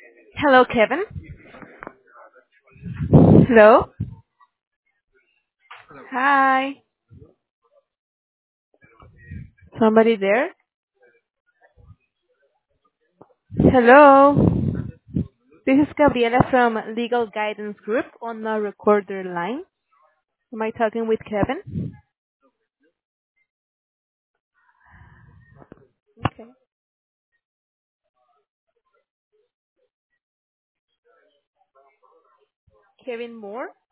Hello, Kevin. Hello. Hi. Somebody there? Hello. This is Gabriela from Legal Guidance Group on the recorder line. Am I talking with Kevin? Okay. Kevin Moore?